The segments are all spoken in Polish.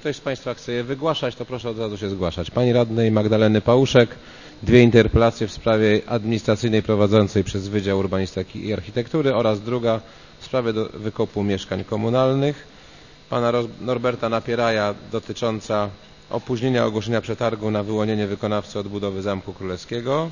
ktoś z Państwa chce je wygłaszać, to proszę od razu się zgłaszać. Pani radnej Magdaleny Pałuszek, 2 interpelacje w sprawie administracyjnej prowadzącej przez Wydział Urbanistyki i Architektury oraz druga w sprawie wykupu mieszkań komunalnych. Pana Norberta Napieraja dotycząca opóźnienia ogłoszenia przetargu na wyłonienie wykonawcy odbudowy Zamku Królewskiego.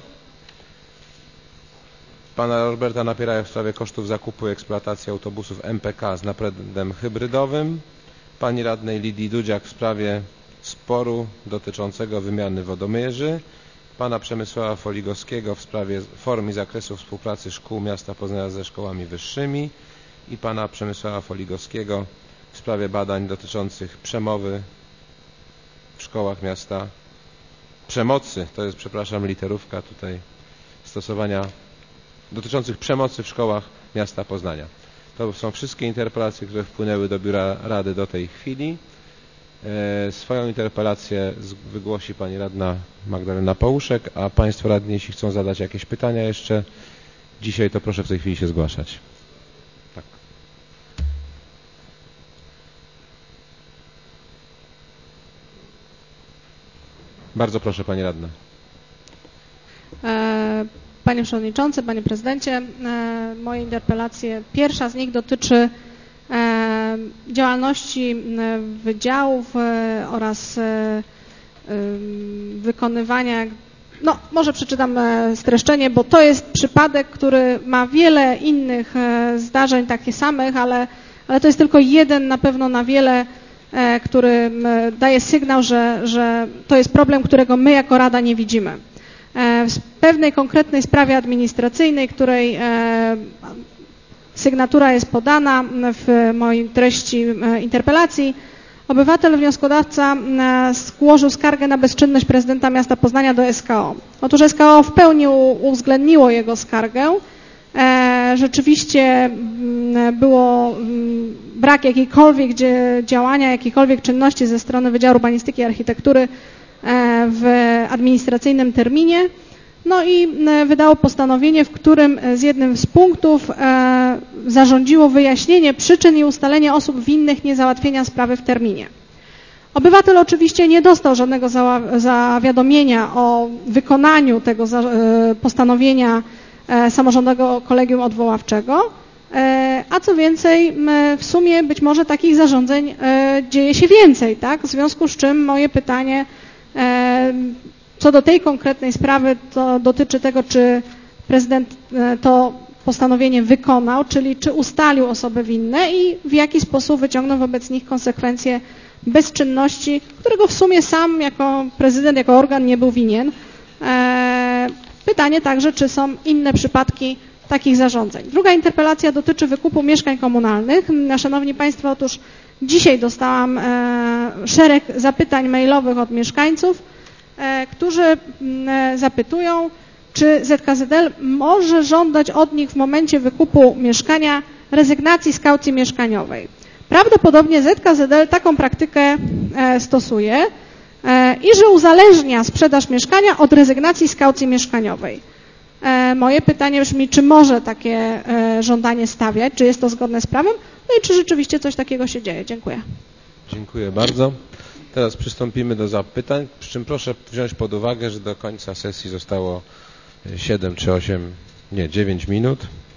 Pana Norberta Napieraja w sprawie kosztów zakupu i eksploatacji autobusów MPK z napędem hybrydowym. Pani radnej Lidii Dudziak w sprawie sporu dotyczącego wymiany wodomierzy. Pana Przemysława Foligowskiego w sprawie form i zakresu współpracy szkół miasta Poznania ze szkołami wyższymi i pana Przemysława Foligowskiego w sprawie badań dotyczących przemowy w szkołach miasta, przemocy, to jest, przepraszam, literówka tutaj, stosowania dotyczących przemocy w szkołach miasta Poznania. To są wszystkie interpelacje, które wpłynęły do Biura Rady do tej chwili. Swoją interpelację wygłosi pani radna Magdalena Pałuszek, a Państwo radni, jeśli chcą zadać jakieś pytania jeszcze dzisiaj, to proszę w tej chwili się zgłaszać. Tak. Bardzo proszę, pani radna. Panie Przewodniczący, Panie Prezydencie, moje interpelacje, pierwsza z nich dotyczy działalności wydziałów oraz wykonywania, no może przeczytam streszczenie, bo to jest przypadek, który ma wiele innych zdarzeń takich samych, ale to jest tylko jeden na pewno na wiele, który daje sygnał, że to jest problem, którego my jako Rada nie widzimy. W pewnej konkretnej sprawie administracyjnej, której sygnatura jest podana w mojej treści interpelacji, obywatel wnioskodawca złożył skargę na bezczynność prezydenta miasta Poznania do SKO. Otóż SKO w pełni uwzględniło jego skargę. Rzeczywiście było brak jakiejkolwiek działania, jakiejkolwiek czynności ze strony Wydziału Urbanistyki i Architektury w administracyjnym terminie. No i wydało postanowienie, w którym z jednym z punktów zarządziło wyjaśnienie przyczyn i ustalenie osób winnych niezałatwienia sprawy w terminie. Obywatel oczywiście nie dostał żadnego zawiadomienia o wykonaniu tego postanowienia samorządnego kolegium odwoławczego, a co więcej, w sumie być może takich zarządzeń dzieje się więcej, tak? W związku z czym moje pytanie co do tej konkretnej sprawy to dotyczy tego, czy prezydent to postanowienie wykonał, czyli czy ustalił osoby winne i w jaki sposób wyciągnął wobec nich konsekwencje bezczynności, którego w sumie sam jako prezydent, jako organ nie był winien. Pytanie także, czy są inne przypadki takich zarządzeń. Druga interpelacja dotyczy wykupu mieszkań komunalnych. Szanowni Państwo, otóż dzisiaj dostałam szereg zapytań mailowych od mieszkańców, którzy zapytują, czy ZKZL może żądać od nich w momencie wykupu mieszkania rezygnacji z kaucji mieszkaniowej. Prawdopodobnie ZKZL taką praktykę stosuje i że uzależnia sprzedaż mieszkania od rezygnacji z kaucji mieszkaniowej. Moje pytanie brzmi, czy może takie żądanie stawiać, czy jest to zgodne z prawem, no i czy rzeczywiście coś takiego się dzieje. Dziękuję. Dziękuję bardzo. Teraz przystąpimy do zapytań, przy czym proszę wziąć pod uwagę, że do końca sesji zostało 7 czy 8, nie, 9 minut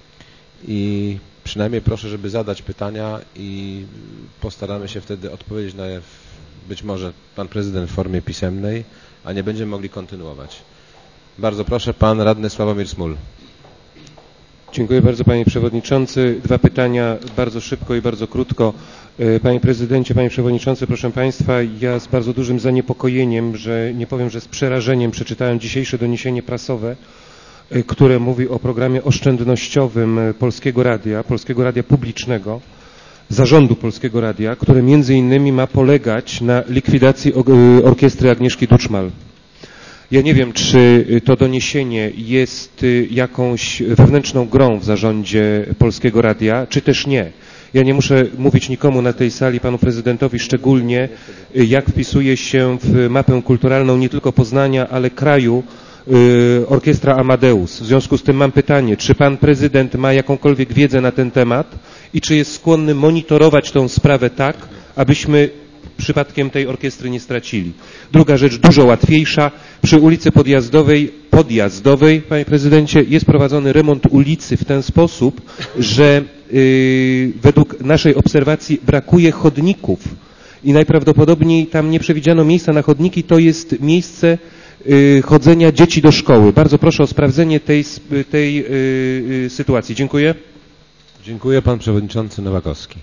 i przynajmniej proszę, żeby zadać pytania i postaramy się wtedy odpowiedzieć na nie, być może pan prezydent w formie pisemnej, a nie będziemy mogli kontynuować. Bardzo proszę, pan radny Sławomir Smul. Dziękuję bardzo, panie przewodniczący. 2 pytania bardzo szybko i bardzo krótko. Panie prezydencie, panie przewodniczący, proszę państwa, ja z bardzo dużym zaniepokojeniem, że nie powiem, że z przerażeniem przeczytałem dzisiejsze doniesienie prasowe, które mówi o programie oszczędnościowym Polskiego Radia Publicznego, zarządu Polskiego Radia, które między innymi ma polegać na likwidacji orkiestry Agnieszki Duczmal. Ja nie wiem, czy to doniesienie jest jakąś wewnętrzną grą w zarządzie Polskiego Radia, czy też nie. Ja nie muszę mówić nikomu na tej sali, panu prezydentowi szczególnie, jak wpisuje się w mapę kulturalną nie tylko Poznania, ale kraju orkiestra Amadeus. W związku z tym mam pytanie, czy pan prezydent ma jakąkolwiek wiedzę na ten temat i czy jest skłonny monitorować tę sprawę tak, abyśmy przypadkiem tej orkiestry nie stracili. Druga rzecz, dużo łatwiejsza, przy ulicy Podjazdowej, panie prezydencie, jest prowadzony remont ulicy w ten sposób, że według naszej obserwacji brakuje chodników i najprawdopodobniej tam nie przewidziano miejsca na chodniki, to jest miejsce chodzenia dzieci do szkoły. Bardzo proszę o sprawdzenie tej sytuacji. Dziękuję. Dziękuję. Pan przewodniczący Nowakowski.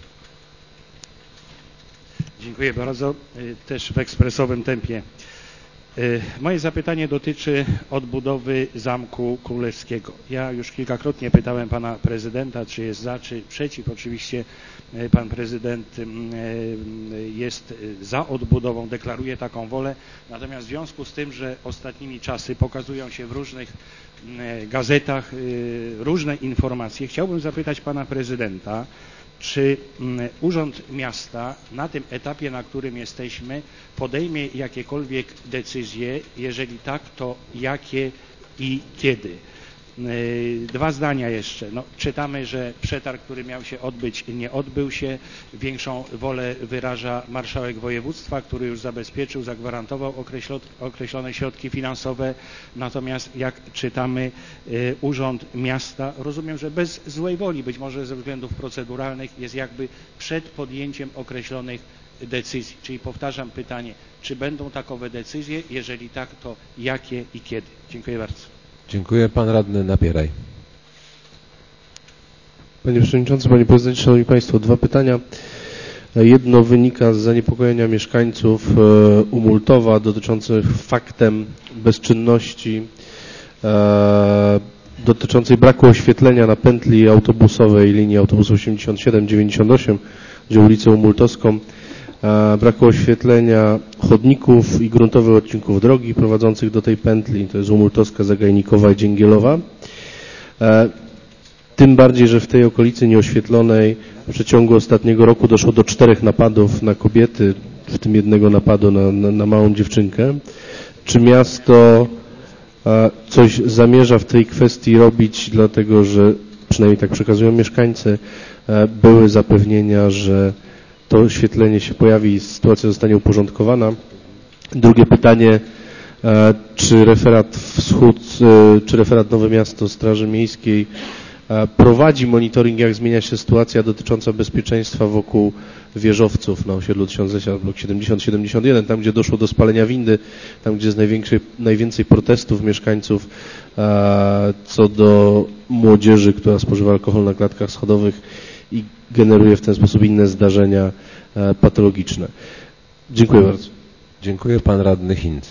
Dziękuję bardzo. Też w ekspresowym tempie. Moje zapytanie dotyczy odbudowy Zamku Królewskiego. Ja już kilkakrotnie pytałem pana prezydenta, czy jest za, czy przeciw. Oczywiście pan prezydent jest za odbudową, deklaruje taką wolę. Natomiast w związku z tym, że ostatnimi czasy pokazują się w różnych gazetach różne informacje, chciałbym zapytać pana prezydenta, czy Urząd Miasta na tym etapie, na którym jesteśmy, podejmie jakiekolwiek decyzje? Jeżeli tak, to jakie i kiedy? Dwa zdania jeszcze. No, czytamy, że przetarg, który miał się odbyć, nie odbył się. Większą wolę wyraża marszałek województwa, który już zabezpieczył, zagwarantował określone środki finansowe. Natomiast jak czytamy, Urząd Miasta, rozumiem, że bez złej woli, być może ze względów proceduralnych, jest jakby przed podjęciem określonych decyzji. Czyli powtarzam pytanie, czy będą takowe decyzje? Jeżeli tak, to jakie i kiedy? Dziękuję bardzo. Dziękuję. Pan radny Napieraj. Panie Przewodniczący, Panie Prezydencie, Szanowni Państwo, dwa pytania. Jedno wynika z zaniepokojenia mieszkańców Umultowa dotyczących faktem bezczynności, dotyczącej braku oświetlenia na pętli autobusowej linii autobusu 87-98, gdzie ulicę Umultowską, braku oświetlenia chodników i gruntowych odcinków drogi prowadzących do tej pętli, to jest Umultowska, Zagajnikowa i Dzięgielowa. Tym bardziej, że w tej okolicy nieoświetlonej w przeciągu ostatniego roku doszło do 4 napadów na kobiety, w tym jednego napadu na małą dziewczynkę. Czy miasto coś zamierza w tej kwestii robić, dlatego że, przynajmniej tak przekazują mieszkańcy, były zapewnienia, że to oświetlenie się pojawi i sytuacja zostanie uporządkowana. Drugie pytanie, czy referat Wschód, czy referat Nowe Miasto Straży Miejskiej prowadzi monitoring, jak zmienia się sytuacja dotycząca bezpieczeństwa wokół wieżowców na osiedlu Tysiąclecia, blok 70-71, tam gdzie doszło do spalenia windy, tam gdzie jest najwięcej protestów mieszkańców co do młodzieży, która spożywa alkohol na klatkach schodowych i generuje w ten sposób inne zdarzenia patologiczne. Dziękuję bardzo. Dziękuję. Pan radny Hinz.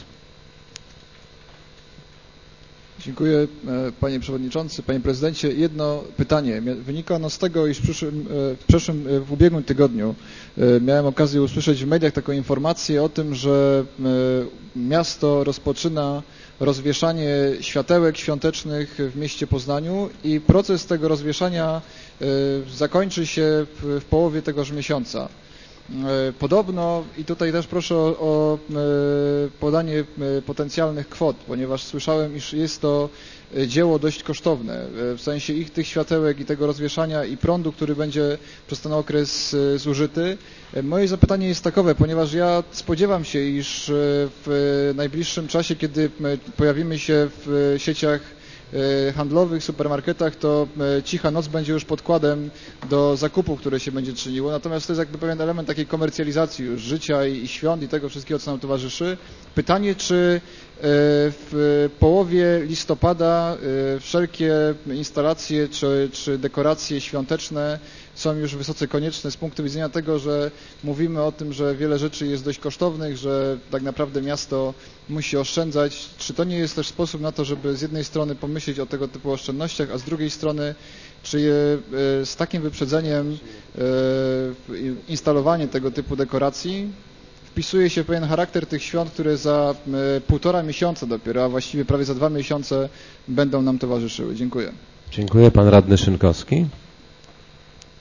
Dziękuję Panie Przewodniczący, Panie Prezydencie. Jedno pytanie. Wynika ono z tego, iż w ubiegłym tygodniu miałem okazję usłyszeć w mediach taką informację o tym, że miasto rozpoczyna rozwieszanie światełek świątecznych w mieście Poznaniu i proces tego rozwieszania zakończy się w połowie tegoż miesiąca. Podobno, i tutaj też proszę o podanie potencjalnych kwot, ponieważ słyszałem, iż jest to dzieło dość kosztowne, w sensie tych światełek i tego rozwieszania i prądu, który będzie przez ten okres zużyty. Moje zapytanie jest takowe, ponieważ ja spodziewam się, iż w najbliższym czasie, kiedy pojawimy się w sieciach handlowych, supermarketach, to cicha noc będzie już podkładem do zakupów, które się będzie czyniło. Natomiast to jest jakby pewien element takiej komercjalizacji już życia i świąt i tego wszystkiego, co nam towarzyszy. Pytanie, czy w połowie listopada wszelkie instalacje czy dekoracje świąteczne są już wysoce konieczne z punktu widzenia tego, że mówimy o tym, że wiele rzeczy jest dość kosztownych, że tak naprawdę miasto musi oszczędzać. Czy to nie jest też sposób na to, żeby z jednej strony pomyśleć o tego typu oszczędnościach, a z drugiej strony, czy z takim wyprzedzeniem instalowanie tego typu dekoracji wpisuje się w pewien charakter tych świąt, które za 1,5 miesiąca dopiero, a właściwie prawie za 2 miesiące będą nam towarzyszyły. Dziękuję. Dziękuję. Pan radny Szynkowski.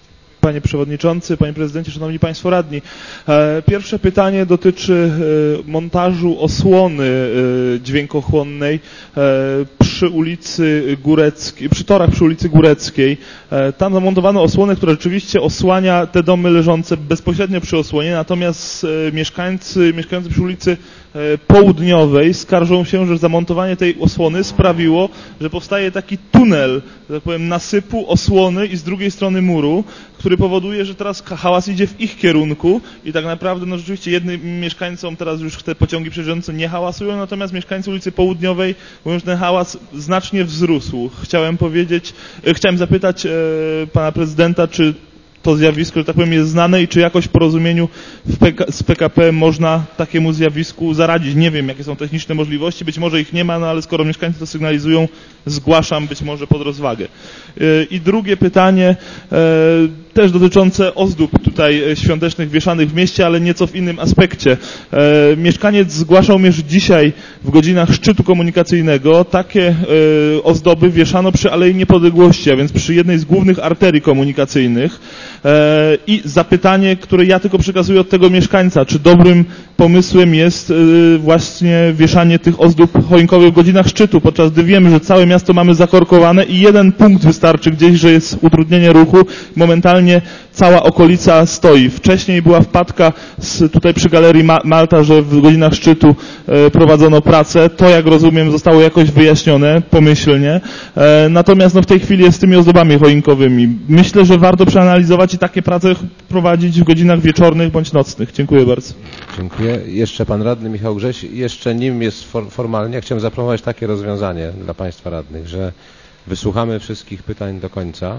Panie Przewodniczący, Panie Prezydencie, Szanowni Państwo Radni. Pierwsze pytanie dotyczy montażu osłony dźwiękochłonnej przy ulicy Góreckiej, przy torach przy ulicy Góreckiej. Tam zamontowano osłonę, która rzeczywiście osłania te domy leżące bezpośrednio przy osłonie, natomiast mieszkańcy przy ulicy Południowej skarżą się, że zamontowanie tej osłony sprawiło, że powstaje taki tunel, że tak powiem, nasypu, osłony i z drugiej strony muru, który powoduje, że teraz hałas idzie w ich kierunku i tak naprawdę no rzeczywiście jednym mieszkańcom teraz już te pociągi przejeżdżające nie hałasują, natomiast mieszkańcy ulicy Południowej mówią, że ten hałas znacznie wzrósł. Chciałem zapytać pana prezydenta, czy to zjawisko, że tak powiem, jest znane i czy jakoś w porozumieniu z PKP można takiemu zjawisku zaradzić. Nie wiem, jakie są techniczne możliwości, być może ich nie ma, no ale skoro mieszkańcy to sygnalizują, zgłaszam być może pod rozwagę. I drugie pytanie, też dotyczące ozdób tutaj świątecznych wieszanych w mieście, ale nieco w innym aspekcie. Mieszkaniec zgłaszał mnie, że dzisiaj w godzinach szczytu komunikacyjnego takie ozdoby wieszano przy Alei Niepodległości, a więc przy jednej z głównych arterii komunikacyjnych. I zapytanie, które ja tylko przekazuję od tego mieszkańca, czy dobrym pomysłem jest właśnie wieszanie tych ozdób choinkowych w godzinach szczytu, podczas gdy wiemy, że całe miasto mamy zakorkowane i jeden punkt wystarczy gdzieś, że jest utrudnienie ruchu, momentalnie cała okolica stoi. Wcześniej była wpadka tutaj przy Galerii Malta, że w godzinach szczytu prowadzono pracę. To, jak rozumiem, zostało jakoś wyjaśnione pomyślnie. Natomiast no, w tej chwili jest z tymi ozdobami choinkowymi. Myślę, że warto przeanalizować i takie prace prowadzić w godzinach wieczornych bądź nocnych. Dziękuję bardzo. Dziękuję. Jeszcze pan radny Michał Grześ. Jeszcze nim jest formalnie, chciałem zaproponować takie rozwiązanie dla państwa radnych, że wysłuchamy wszystkich pytań do końca,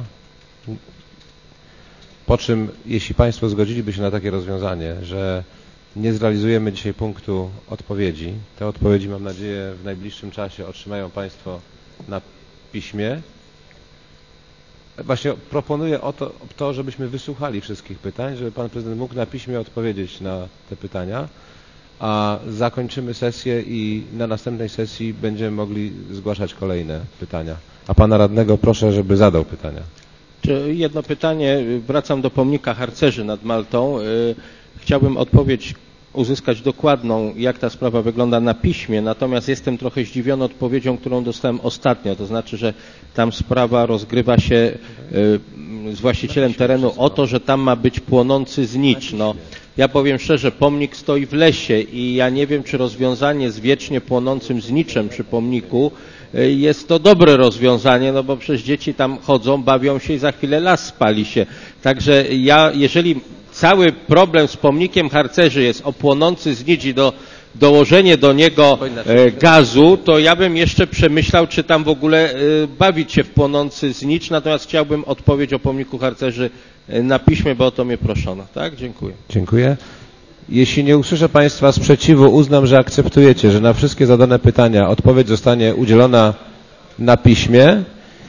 po czym, jeśli państwo zgodziliby się na takie rozwiązanie, że nie zrealizujemy dzisiaj punktu odpowiedzi, te odpowiedzi, mam nadzieję, w najbliższym czasie otrzymają państwo na piśmie. Właśnie proponuję to, żebyśmy wysłuchali wszystkich pytań, żeby pan prezydent mógł na piśmie odpowiedzieć na te pytania, a zakończymy sesję i na następnej sesji będziemy mogli zgłaszać kolejne pytania. A pana radnego proszę, żeby zadał pytania. Jedno pytanie. Wracam do pomnika harcerzy nad Maltą. Chciałbym odpowiedź uzyskać dokładną, jak ta sprawa wygląda na piśmie, natomiast jestem trochę zdziwiony odpowiedzią, którą dostałem ostatnio, to znaczy, że tam sprawa rozgrywa się z właścicielem terenu o to, że tam ma być płonący znicz. No, ja powiem szczerze, pomnik stoi w lesie i ja nie wiem, czy rozwiązanie z wiecznie płonącym zniczem przy pomniku jest to dobre rozwiązanie, no bo przecież dzieci tam chodzą, bawią się i za chwilę las spali się. Także jeżeli cały problem z pomnikiem harcerzy jest o płonący znicz i dołożenie do niego gazu, to ja bym jeszcze przemyślał, czy tam w ogóle bawić się w płonący znicz, natomiast chciałbym odpowiedź o pomniku harcerzy na piśmie, bo o to mnie proszono. Tak? Dziękuję. Dziękuję. Jeśli nie usłyszę państwa sprzeciwu, uznam, że akceptujecie, że na wszystkie zadane pytania odpowiedź zostanie udzielona na piśmie.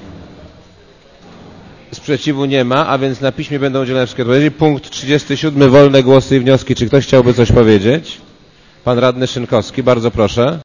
Sprzeciwu nie ma, a więc na piśmie będą udzielone wszystkie odpowiedzi. Punkt 37. Wolne głosy i wnioski. Czy ktoś chciałby coś powiedzieć? Pan radny Szynkowski, bardzo proszę.